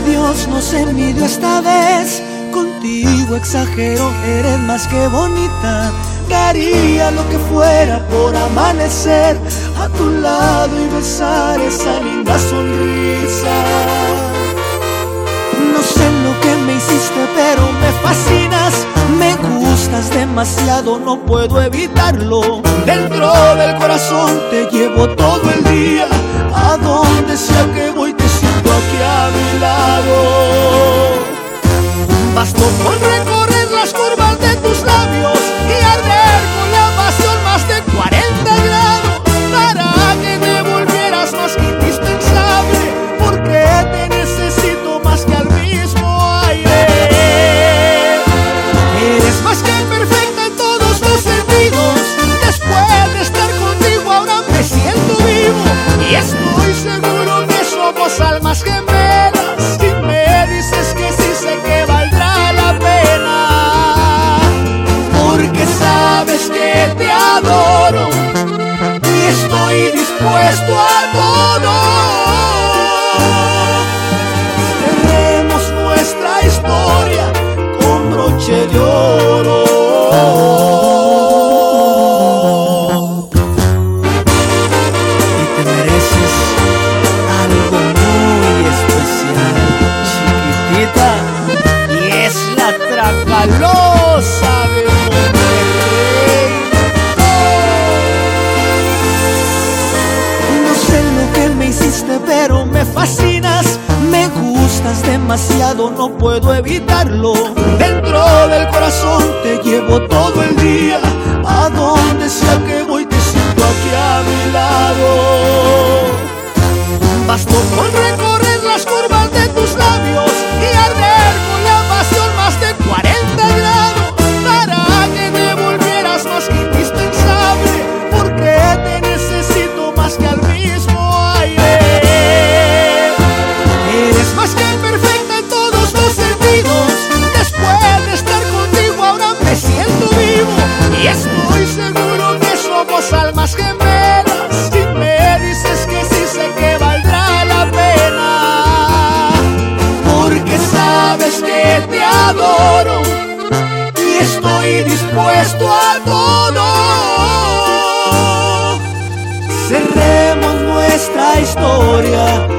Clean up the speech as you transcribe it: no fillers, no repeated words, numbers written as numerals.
Dios nos envidió esta vez. Contigo exagero, eres más que bonita. Daría lo que fuera por amanecer a tu lado y besar esa linda sonrisa. No sé lo que me hiciste, pero me fascinas. Me gustas demasiado, no puedo evitarlo. Dentro del corazón te llevo todo el día. A donde sea que voy te siento aquí a mi lado. Bastó con recorrer las curvas de tus labios y arder con la pasión más de 40 grados para que me volvieras más que indispensable, porque te necesito más que al mismo aire. Eres más que perfecta en todos los sentidos. Después de estar contigo ahora me siento vivo y estoy seguro que somos almas gemelas. Si me dices que sí, sé que valdrá la pena, porque sabes que te adoro y estoy dispuesto a todo. Cerremos nuestra historia con broche de oro. Y te mereces algo muy especial, chiquitita, y es la Tracalosa de Monterrey. No sé lo que me hiciste, pero me fascinas. Me gustas demasiado, no puedo evitarlo. Dentro del corazón te llevo todo el día. A donde sea que voy te siento aquí a mi lado. Bastó con recorrer las curvas de tus labios y arder con la pasión más de 40 grados para que me volvieras más que indispensable, porque te necesito más que al mismo aire. Eres más que perfecta en todos los sentidos. Después de estar contigo ahora me siento vivo y estoy seguro que somos almas gemelas. Si me dices que sí, sé que valdrá la pena, porque sabes que te adoro y estoy dispuesto a todo. Cerremos nuestra historia